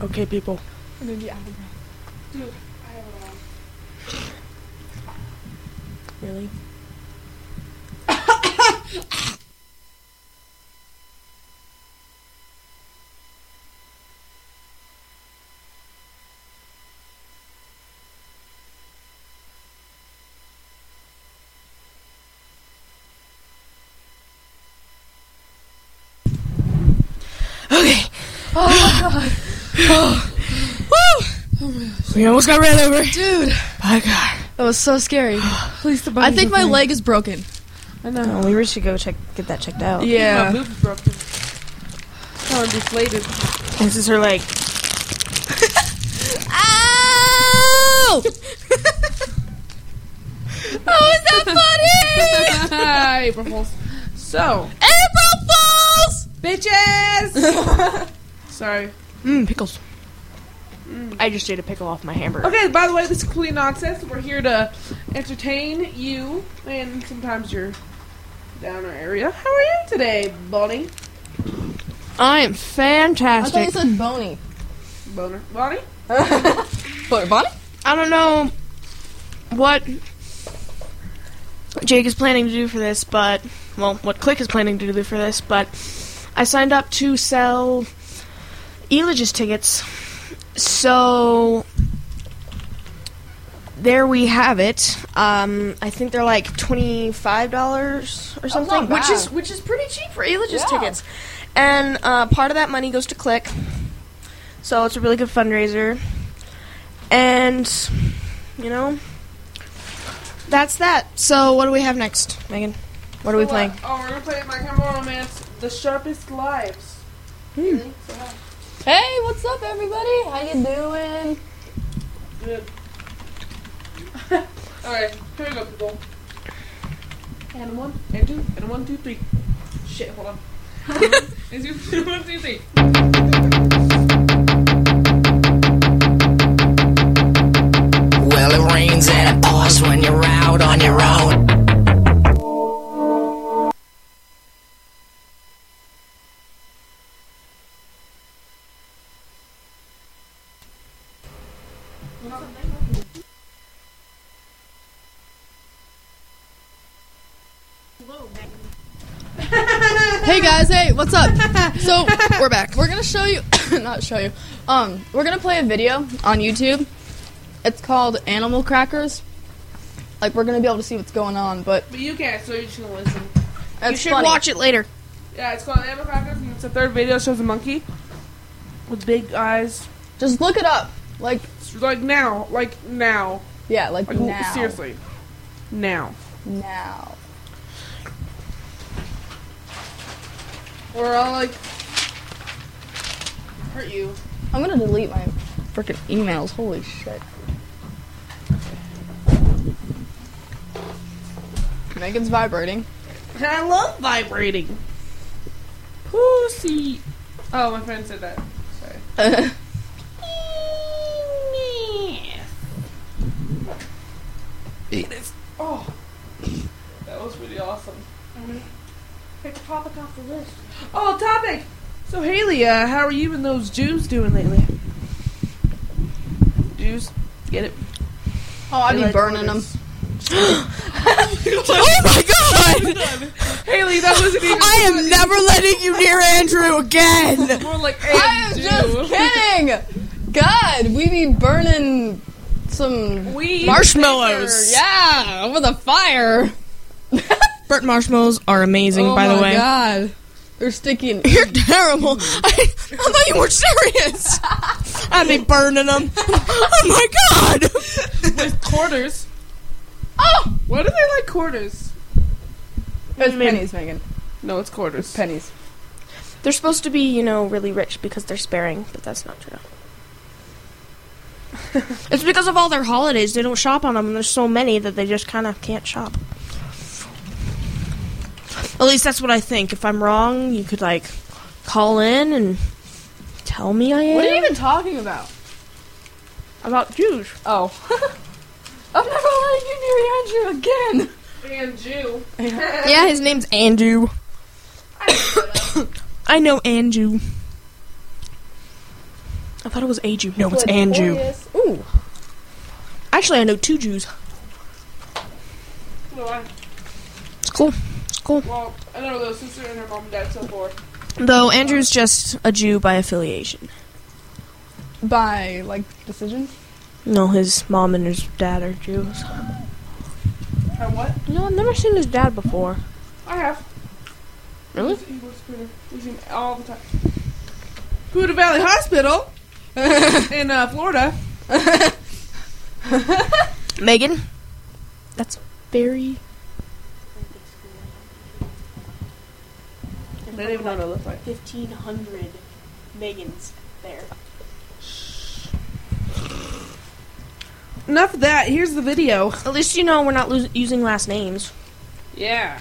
Okay, people. And then the apple Dude, I have it on. Really? Okay. Oh my god. We almost got ran over. Dude, My God. that was so scary. Please, the I think my leg is broken. I know. Oh, we really should go get that checked out. My Yeah. boob's broken. Oh, and deflated. This is her leg. Ow! Oh, is that funny? April Fools. So, April Fools! bitches! Sorry. Pickles. I just ate a pickle off my hamburger. Okay, by the way, this is complete nonsense. We're here to entertain you and sometimes your downer area. How are you today, Bonnie? I am I thought fantastic. you said bony. Boner. Bonnie? What, Bonnie? I don't know what Jake is planning to do for this, but, well, what Click is planning to do for this, but I signed up to sell Elogist tickets. So, there we have it. I think they're like $25 or something, not bad. which is pretty cheap for Elogist Yeah. tickets. And part of that money goes to Click, so it's a really good fundraiser. And you know, that's that. So what do we have next, Megan? What are we playing? Oh, we're gonna play My Chemical Romance, The Sharpest Lives. Really? So hi. Hey, what's up, everybody? How you doing? Good. Alright, here we go, people. And one, and two, and 1, 2, 3. Shit, hold on. And 2, 1, 2, 3. Well, it rains and it pours when you're out on your own. Hey guys, hey, what's up? So, we're back. We're gonna show you, not show you, we're gonna play a video on YouTube. It's called Animal Crackers. Like, we're gonna be able to see what's going on, but But you can't, so you're just gonna listen. it's You should funny. watch it later. Yeah, it's called Animal Crackers, and it's the third video. It shows a monkey with big eyes. Just look it up. Like, It's like now. yeah, like Like, now. seriously. Now. Now. Or I'll, like, hurt you. I'm gonna delete my freaking emails. Holy shit. Megan's vibrating. I love vibrating. Pussy. Oh, my friend said that. Sorry. Penis. Oh. That was really awesome. Pick a topic off the list. Oh, topic! So, Haley, how are you and those Jews doing lately? Jews? Get it? Oh, I'd They be like burning them. quarters. Oh my God! Haley, that wasn't even I am never letting you near Andrew again. more like I am just kidding! God, we be burning some Marshmallows. Yeah, with a fire. Burnt marshmallows are amazing, by the way. Oh my god. They're sticky and You're terrible. I thought you were serious. I'd be burning them. Oh my God. with quarters. Oh! Why do they like quarters? It's pennies, Megan. No, it's quarters. Pennies. They're supposed to be, you know, really rich because they're sparing, but that's not true. It's because of all their holidays. They don't shop on them, and there's so many that they just kind of can't shop. At least that's what I think. If I'm wrong, you could, like, call in and tell me I am. What are you even talking about? About Jews. Oh. I'm never letting you near Andrew again. And Jew. Yeah, his name's Andrew. I know Andrew. thought it was a Jew. No, it's an Jew. Ooh. Actually, I know 2 Jews. No, It's cool. It's cool. well, I know the sister and her mom and dad so far. Though Andrew's just a Jew by affiliation. By, like, decision? No, his mom and his dad are Jews. Or what? No, I've never seen his dad before. I have. Really? He works for her. We see him all the time. Huda Valley Hospital in Florida. Megan? That's very... I don't even know what it looks like. 1,500 Megans there. Enough of that. Here's the video. At least you know we're not using last names. Yeah.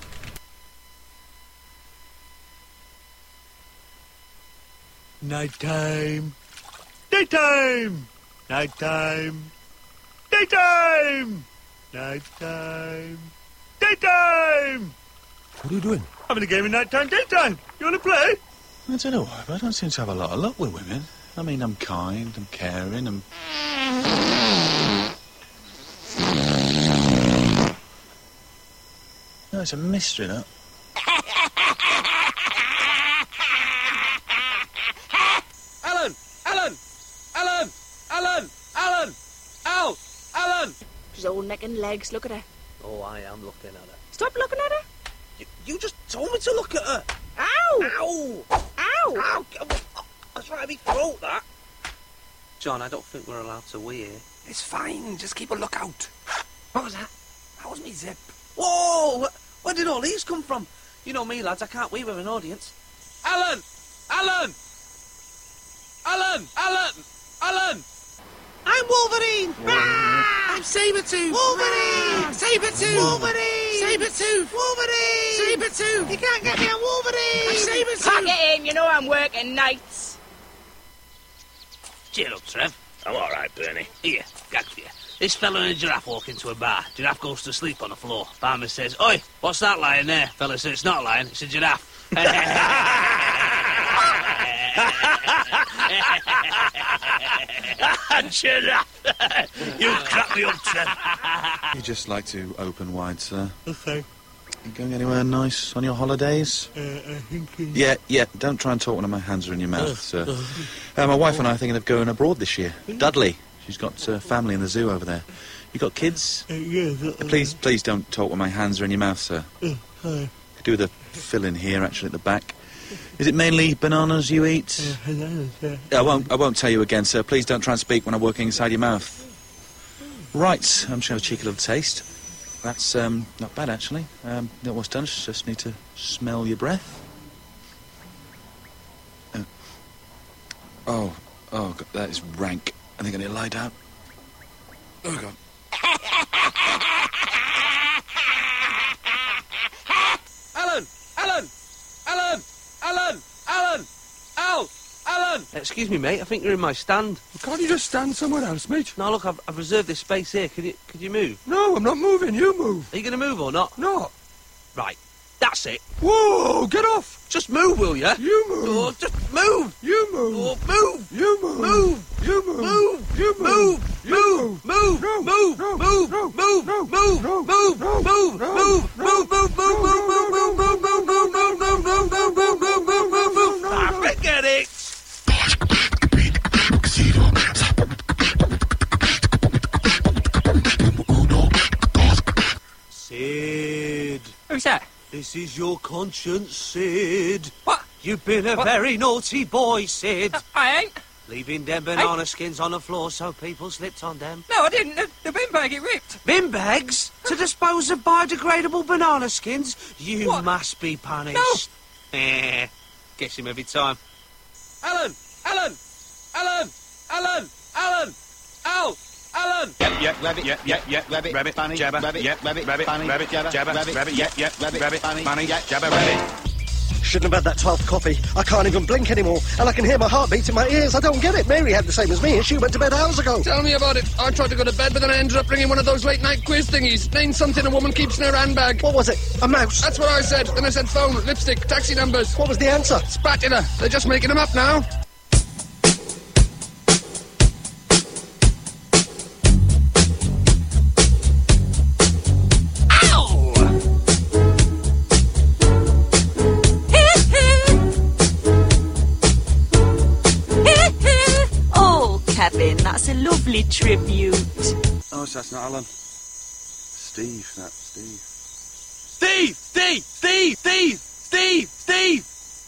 Nighttime. Daytime. Nighttime. Daytime. Nighttime. Daytime. What are you doing? Having a game of nighttime, daytime. You want to play? I don't know, I don't seem to have a lot of luck with women. I mean, I'm kind, I'm caring, I'm... No, it's a mystery, that. Alan! Alan! Alan! Alan! Alan! Al! Alan! She's all neck and legs. Look at her. Oh, I am looking at her. Stop looking at her. You just told me to look at her. Ow! Ow! Ow! Ow! That's right, me throat, that. John, I don't think we're allowed to wee here. It's fine. Just keep a lookout. What was that? That was me zip. Whoa! Where did all these come from? You know me, lads. I can't wee with an audience. Alan! Alan! Alan! Alan! Alan! I'm Wolverine! I'm Sabretooth! Wolverine! Sabretooth! Wolverine! Sabretooth! Wolverine! Sabretooth! You can't get me on Wolverine! I'm Sabretooth! Pack it in. You know I'm working nights. Cheer up, Trev. I'm all right, Bernie. Here, gag for you. This fella and a giraffe walk into a bar. Giraffe goes to sleep on the floor. Barman says, "Oi, what's that lying there?" Fella says, "It's not lying, it's a giraffe." Giraffe! You crack me up, Trev. You just like to open wide, sir. Okay. You going anywhere nice on your holidays? I think... Yeah, don't try and talk when my hands are in your mouth, sir. My wife and I are thinking of going abroad this year. Dudley. She's got family in the zoo over there. You got kids? Please don't talk when my hands are in your mouth, sir. Could do the fill-in here, actually, at the back. Is it mainly bananas you eat? I won't tell you again, sir. Please don't try and speak when I'm working inside your mouth. Right, I'm just going to have a cheeky little taste. That's not bad, actually. That was done. Just need to smell your breath. Oh, God, that is rank. I think I need to lie down. Oh, God. Alan! Alan! Alan! Alan! Alan! Al! Alan! Excuse me, mate. I think you're in my stand. Can't you just stand somewhere else, mate? No, look, I've reserved this space here. Could you move? No, I'm not moving. You move. Are you going to move or not? No. Right. That's it. Whoa, get off. Just move, will ya? You move. Oh, just move. You move. Oh, move. You move. Move. You move. Move. You Move. move. Move. No. Move. No. Move. No. Move. No. Move. No. Move. No. Move. No. Move. No. Move. Move. No. I forget it. Sid. Who's that? This is your conscience, Sid. What? You've been a very naughty boy, Sid. I ain't. Leaving them banana skins on the floor so people slipped on them. No, I didn't. The bin bag, it ripped. Bin bags? To dispose of biodegradable banana skins? You What? must be punished. No. Gets him every time. Alan! Alan! Alan! Alan! Alan! Al! Alan! Rabbit, bunny, jabber, rabbit, rabbit, bunny, rabbit, jabber, rabbit, rabbit, bunny, jabber, rabbit. Shouldn't have had that 12th coffee. I can't even blink anymore, and I can hear my heartbeat in my ears. I don't get it. Mary had the same as me, and she went to bed hours ago. Tell me about it. I tried to go to bed, but then I ended up bringing one of those late-night quiz thingies. Name something a woman keeps in her handbag. What was it? A mouse? That's what I said. Then I said phone, lipstick, taxi numbers. What was the answer? Spatula. They're just making them up now. Oh, so that's not Alan. Steve, that's Steve. Steve!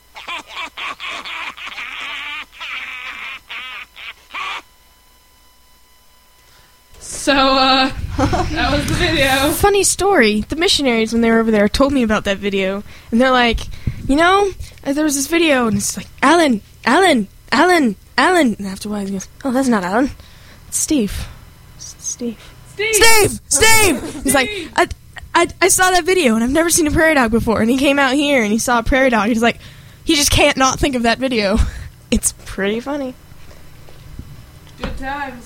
So, that was the video. Funny story. The missionaries, when they were over there, told me about that video. And they're like, you know, there was this video, and it's like, Alan. And after a while, he goes, oh, that's not Alan. It's Steve. Steve! He's like, I saw that video, and I've never seen a prairie dog before. And he came out here, and he saw a prairie dog. He's like, he just can't not think of that video. It's pretty funny. Good times.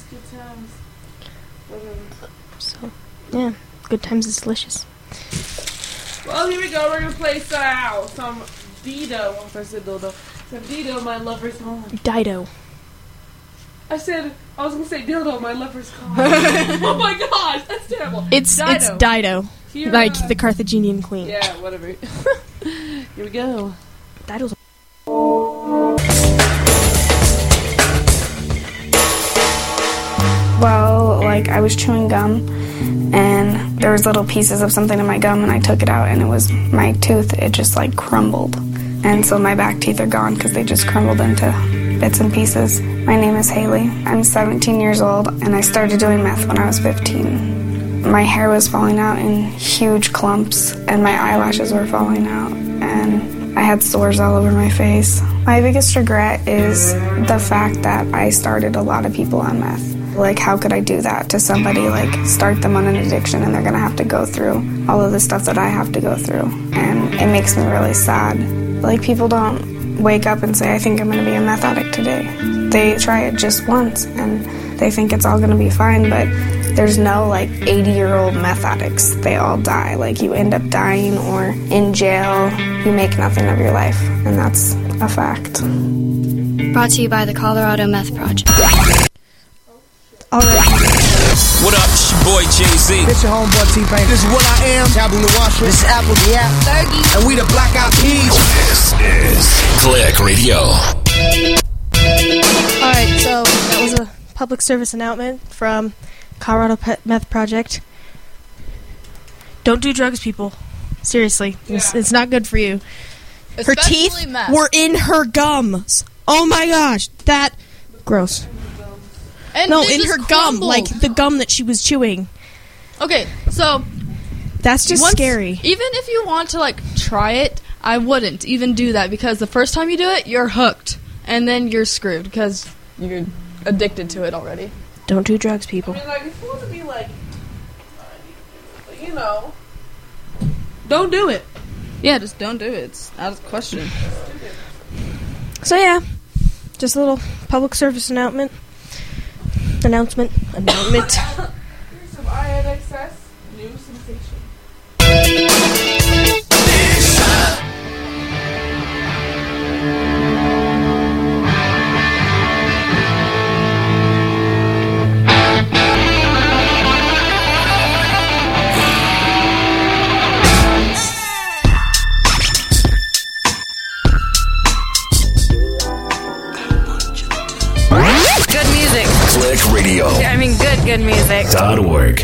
So, yeah, good times is delicious. Well, here we go. We're going to play some Dido. If I said Dodo. Some Dido, My Lover's Gone. Dido. I was going to say Dildo, My Lover's Gone. Oh my gosh, that's terrible. It's Dido. Here, like the Carthaginian queen. Yeah, whatever. Here we go. Dido's Well, like, I was chewing gum, and there was little pieces of something in my gum, and I took it out, and it was my tooth. It just, like, crumbled. And so my back teeth are gone because they just crumbled into bits and pieces. My name is Haley. I'm 17 years old, and I started doing meth when I was 15. My hair was falling out in huge clumps, and my eyelashes were falling out, and I had sores all over my face. My biggest regret is the fact that I started a lot of people on meth. Like, how could I do that to somebody, like, start them on an addiction and they're going to have to go through all of the stuff that I have to go through. And it makes me really sad. Like, people don't wake up and say, I think I'm going to be a meth addict today. They try it just once and they think it's all going to be fine, but there's no, like, 80-year-old meth addicts. They all die. Like, you end up dying or in jail. You make nothing of your life, and that's a fact. Brought to you by the Colorado Meth Project. What up, it's your boy Jay-Z. This your homeboy T-Pain. This is What I Am. Taboo Washer. This is Apple the App. Fergie. And we the Black Eyed Peas. This is Click Radio. Alright, so that was a public service announcement from Colorado Meth Project. Don't do drugs, people. Seriously. Yeah. It's not good for you. Especially her teeth meth. Were in her gums. Oh my gosh. That... Gross. And no, in her crumbled. gum, like the gum that she was chewing. Okay, so that's just scary. Even if you want to like try it, I wouldn't even do that because the first time you do it, you're hooked, and then you're screwed because you're addicted to it already. Don't do drugs, people. I mean, like, if you want to be like, you know, don't do it. Yeah, just don't do it. It's out of the question. So yeah, just a little public service announcement. Here's some INXS new sensation. Good music. Click Radio. I mean, good music. .org.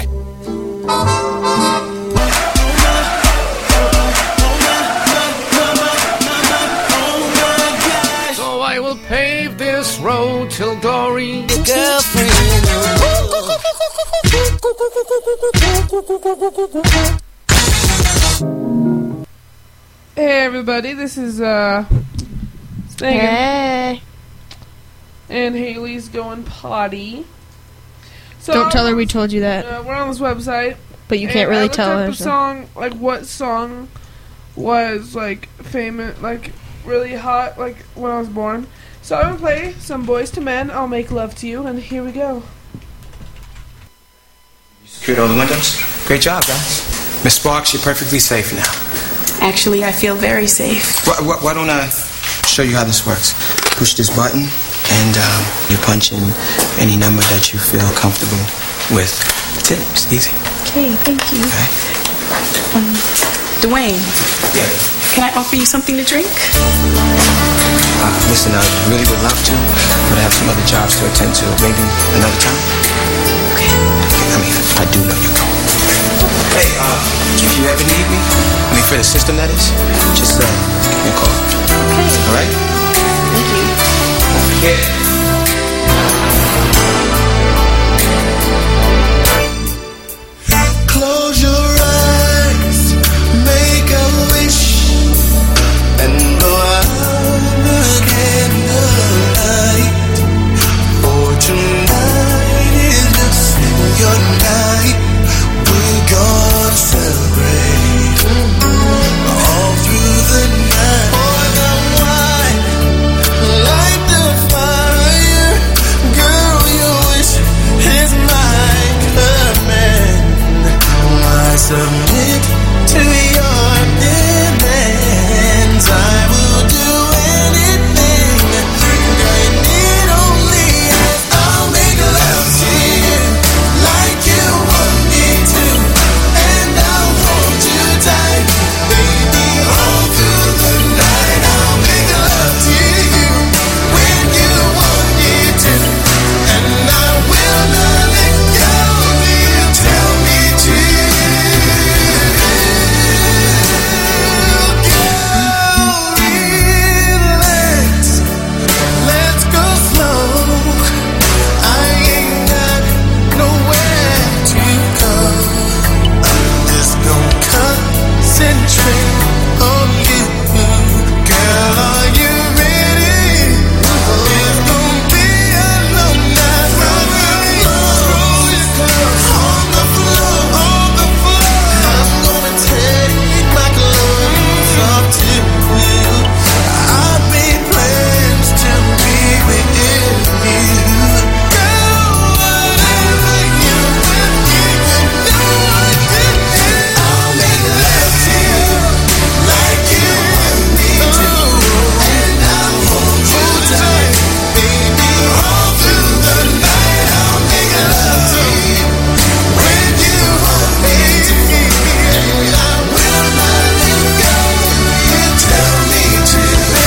So I will pave this road till glory. Hey everybody, this is Stan. Hey. And Haley's going potty. So don't tell her we told you that. We're on this website, but you can't really tell her. The song, like what song was like famous, like really hot, like when I was born. So I'm gonna play some Boys to Men. I'll Make Love to You, and here we go. Secured all the windows. Great job, guys. Miss Sparks, you're perfectly safe now. Actually, I feel very safe. Why don't I show you how this works? Push this button. And you punch in any number that you feel comfortable with. That's it. It's easy. Okay, thank you. Okay. Dwayne. Yeah. Can I offer you something to drink? Listen, I really would love to, but I have some other jobs to attend to. Maybe another time. Okay. a system, that is, just give me a call. Okay. All right? Thank you. Okay. Close your eyes, make a wish, and blow out the candlelight. For tonight is just your night. We're gonna celebrate all through the night. Pour the wine, light the fire. Girl, your wish is my command. I submit to your demands. I will do anything I need, only if I'll make love to you like you want me to, and I'll hold you tight, baby, all through the night. I'll make love to you when you want me to, and I will not let go till you tell me to. Let's go slow. I ain't got nowhere to go. I'm just gonna concentrate on you. Girl, are you ready? It's gonna be a long night. Roll your clothes on the floor. I'm gonna take my clothes off too. I've made plans to be with you. Girl, whatever you want, you know I can do. I'll make love to you like you want me to, and I'll hold you tight, baby, all through the night. I'll make love to you when you want me to, and I will not let go. You tell me to.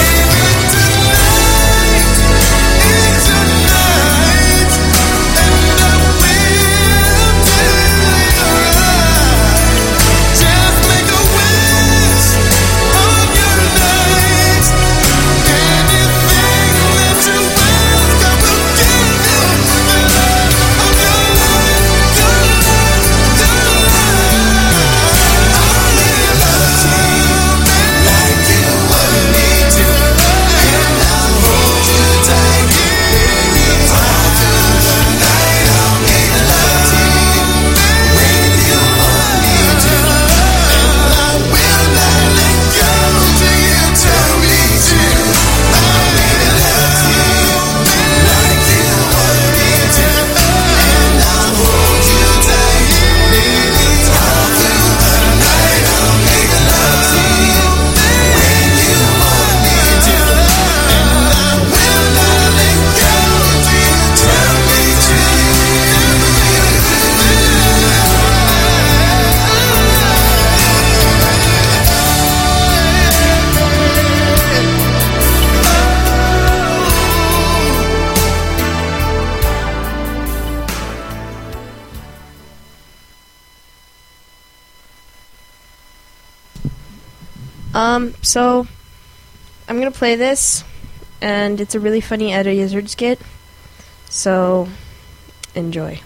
So I'm gonna play this, and it's a really funny Eddie Izzard skit. So enjoy.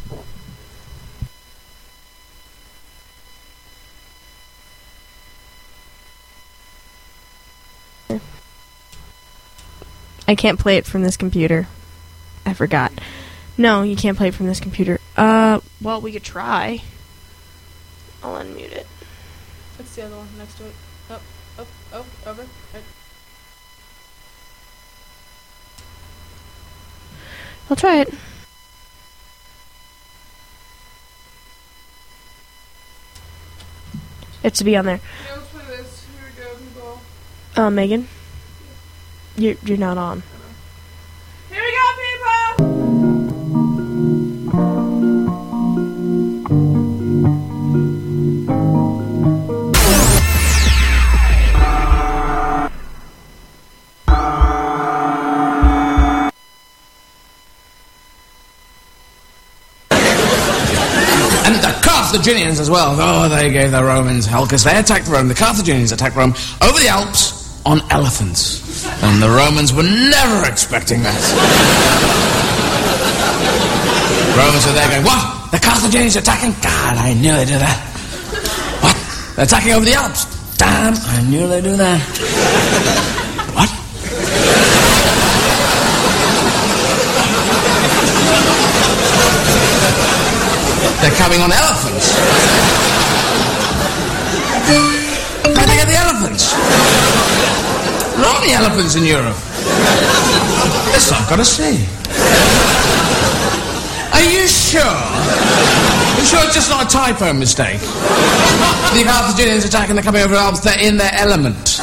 I can't play it from this computer. I forgot. No, you can't play it from this computer. Well, we could try. I'll unmute it. What's the other one next to it? Oh, over. Right. I'll try it. It's to be on there. Yeah, let's play this. Here we go, people. Megan? You're not on. Here we go, people! Carthaginians as well. Oh, they gave the Romans hell because they attacked Rome. The Carthaginians attacked Rome over the Alps on elephants. And the Romans were never expecting that. Romans were there going, what? The Carthaginians attacking? God, I knew they'd do that. What? They're attacking over the Alps? Damn, I knew they'd do that. What? They're coming on elephants. Where do they get the elephants? There aren't any elephants in Europe. This I've got to see. Are you sure? Are you sure it's just not a typo mistake? The Carthaginians attacking, they're coming over the Alps, they're in their element.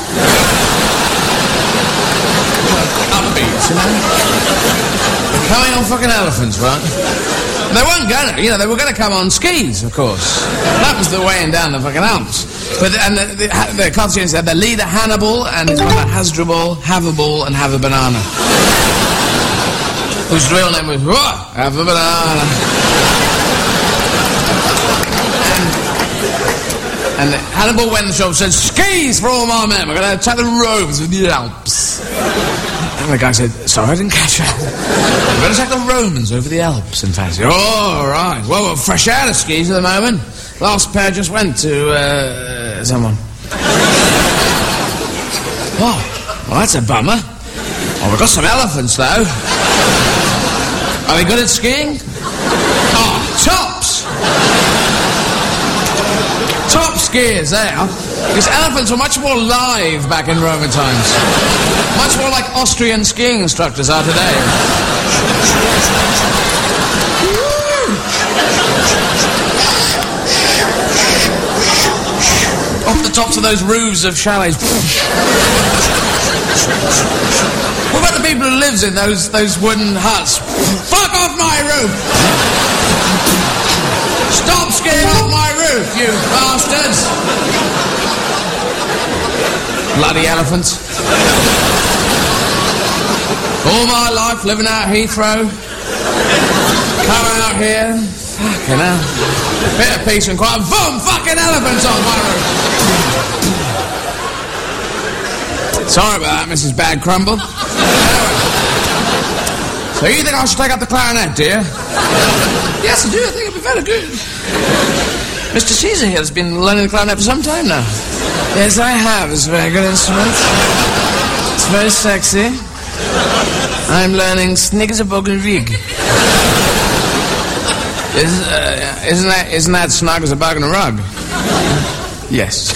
Upbeats, you know? They're coming on fucking elephants, right? They weren't gonna, they were gonna come on skis, of course. That was the way down the fucking Alps. But the Carthaginians had their leader Hannibal and his brother Hasdrubal, have a ball and have a banana. Whose real name was have a banana. And Hannibal went to the show and said, skis for all my men, we're gonna attack the Romans with the Alps. And the guy said, sorry, I didn't catch that. We're going to attack the Romans over the Alps, in fact. Oh, all right. Well, we're fresh out of skis at the moment. Last pair just went to, someone. Oh, well, that's a bummer. Oh, we've got some elephants, though. Are they good at skiing? Oh, tops! Top skiers, they are. Because elephants were much more live back in Roman times. Much more like Austrian skiing instructors are today. Off the tops of those roofs of chalets. What about the people who lives in those wooden huts? Fuck off my roof! Stop skiing off my roof, you bastards! Bloody elephants. All my life living out Heathrow. Come out here. Fucking hell. Bit of peace and quiet. Boom! Fucking elephants on my roof. Sorry about that, Mrs. Bad Crumble. So you think I should take up the clarinet, dear? Yes, I do. I think it'd be very good. Mr. Caesar here has been learning the clarinet for some time now. Yes, I have. It's a very good instrument. It's very sexy. I'm learning Sniggs-a-Boggle Rig. Isn't that snug as a bug and a rug? Yes.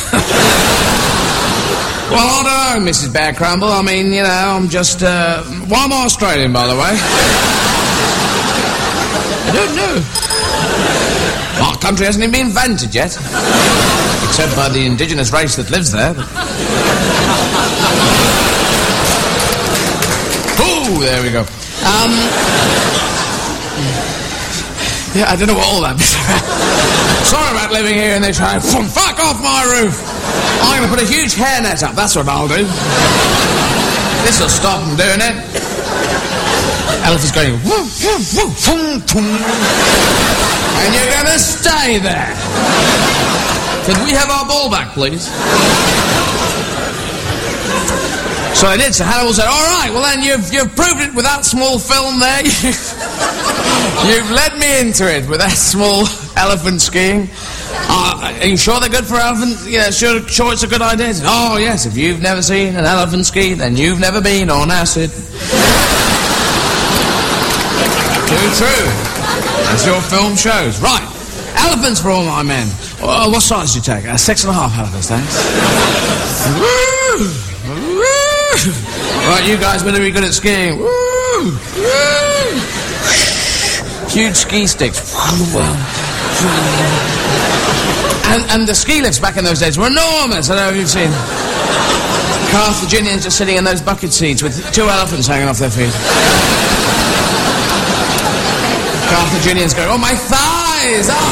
Well, I don't know, Mrs. Bear Crumble. I mean, I'm just, why am I Australian, by the way? I don't know. Our country hasn't even been invented yet. Except by the indigenous race that lives there. Oh, there we go. Yeah, I don't know what all that is about. Sorry about living here in this house. Fuck off my roof! I'm going to put a huge hairnet up, that's what I'll do. This'll stop them doing it. Elephant's going, woo, woo, woo, boom, boom. And you're going to stay there. Could we have our ball back, please? So I did, so Hannibal said, all right, well then you've proved it with that small film there. You've led me into it with that small elephant skiing. Are you sure they're good for elephants? Yeah, sure it's a good idea. Said, oh yes, if you've never seen an elephant ski, then you've never been on acid. Too true. As your film shows. Right, elephants for all my men. What size do you take? 6.5 elephants, thanks. Right, you guys better be good at skiing. Huge ski sticks. And the ski lifts back in those days were enormous. I don't know if you've seen. Carthaginians just sitting in those bucket seats with 2 elephants hanging off their feet. Carthaginians go, oh, my thighs! Oh.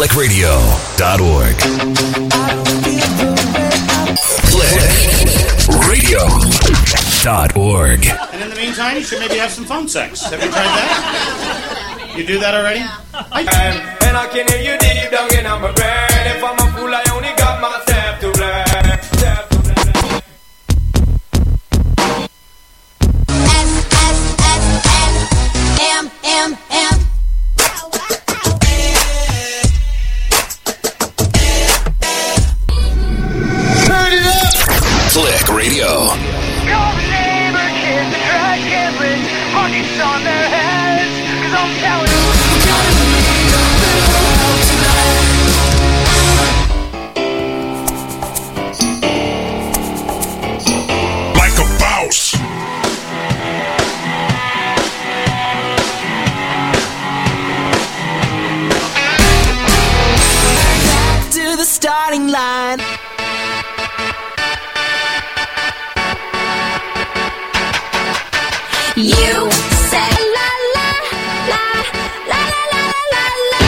ClickRadio.org. ClickRadio.org. And in the meantime, you should maybe have some phone sex. Have you tried that? You do that already? And I can hear you deep down in my brain. If I'm a fool, I only got myself to blame. Click Radio. On their heads, 'cause I'm telling you. Like a boss. To the starting line. You said la la la la la la la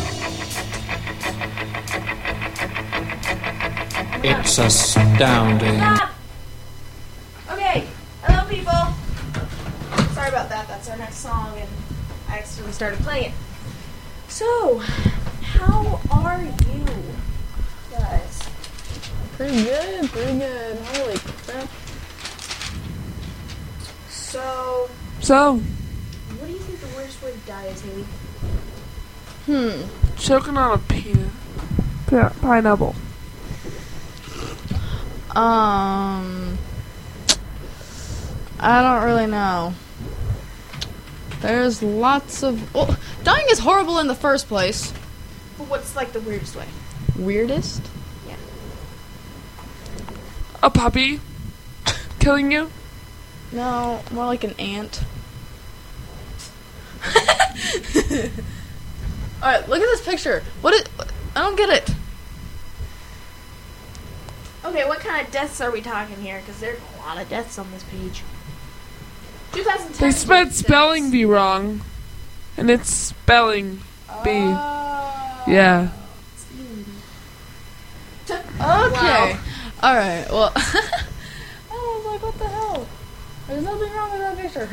la. It's astounding. Okay, hello people. Sorry about that. That's our next song, and I accidentally started playing it. So, how are you guys? Pretty good, pretty good. Holy crap. So, What do you think the worst way to die is, Haley? choking on a pineapple. I don't really know. There's lots of... Well, dying is horrible in the first place. But what's like the weirdest way? Weirdest? Yeah. A puppy killing you? No, more like an ant. Alright, look at this picture. I don't get it. Okay, what kind of deaths are we talking here? Because there's a lot of deaths on this page. 2010. They spelled spelling bee wrong. And it's spelling bee. Yeah. Okay. Wow. Alright, well... I was like, what the hell? There's nothing wrong with that picture.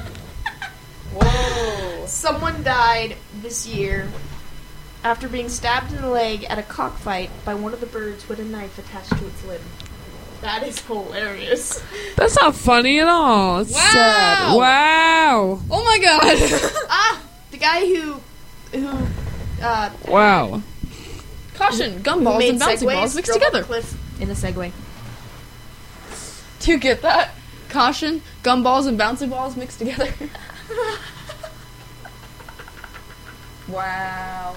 Whoa. Someone died this year after being stabbed in the leg at a cockfight by one of the birds with a knife attached to its limb. That is hilarious. That's not funny at all. It's sad. Wow. Oh my god. The guy who Wow. Caution, gumballs made and bouncy segways, balls mixed drove off a together. cliff in a Segway. Do you get that? Caution, gumballs and bouncy balls mixed together. Wow.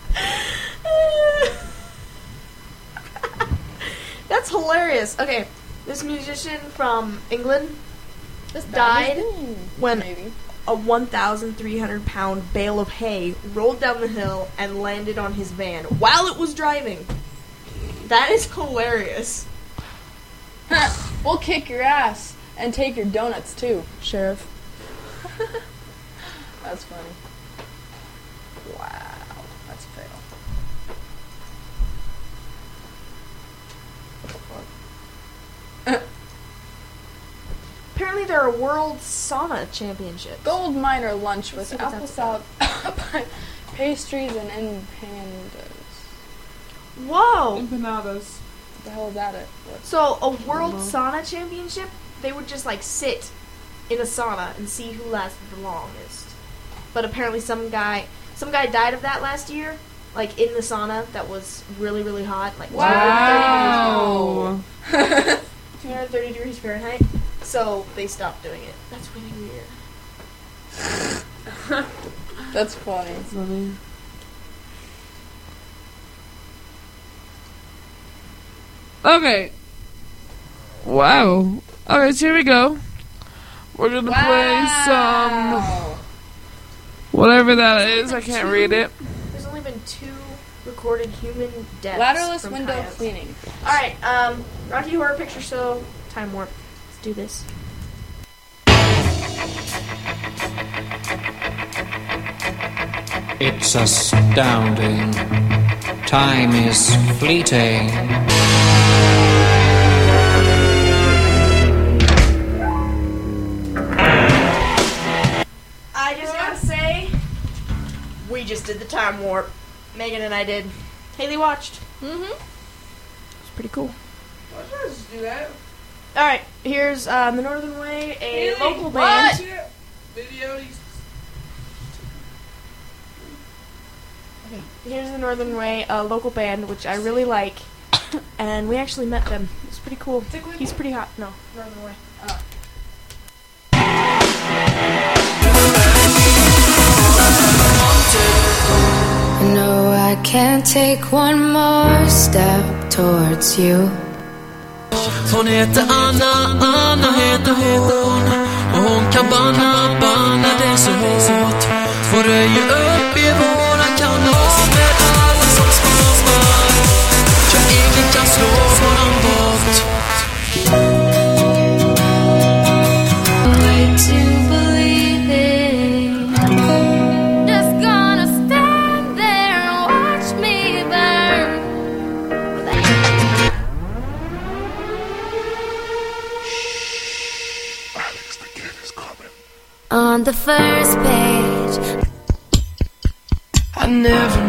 That's hilarious. Okay, this musician from England died when a 1,300-pound bale of hay rolled down the hill and landed on his van while it was driving. That is hilarious. We'll kick your ass and take your donuts too, Sheriff. That's funny. Wow, that's fail. Apparently there are world sauna championships. Gold miner lunch with Let's see what's apple up salad, pastries, and empanadas. Whoa! Empanadas. What the hell is that? So a world sauna championship, they would just like sit in a sauna and see who lasted the longest. But apparently some guy died of that last year, like in the sauna that was really, really hot, like 230 degrees Fahrenheit. So they stopped doing it. That's really weird. That's funny. Okay. Wow. Okay, so here we go. We're gonna play some... whatever that is. I can't read it. There's only been 2 recorded human deaths. Ladderless from window coyotes. cleaning. Alright, Rocky Horror Picture Show, Time Warp. Let's do this. It's astounding. Time is fleeting. I just gotta say, we just did the time warp. Megan and I did. Haley watched. Mm-hmm. It's pretty cool. Why don't you just do that? Alright, here's The Northern Way, a Haley, local what? band. Video. Okay. Here's The Northern Way, a local band, which I really like. And we actually met them. It's pretty cool. He's pretty hot. No, Northern Way. No, I can't take one more step towards you. Hon heter Anna, Anna heter hon. Och hon kan banna det så hårt. Får röja upp i våran kanal med alla som skapar. Jag ingen kan slå honom bort. Way to believe it. Just gonna stand there and watch me burn. On the first page, I never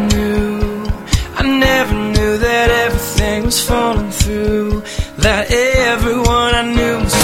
knew that everything was falling through. That everyone I knew was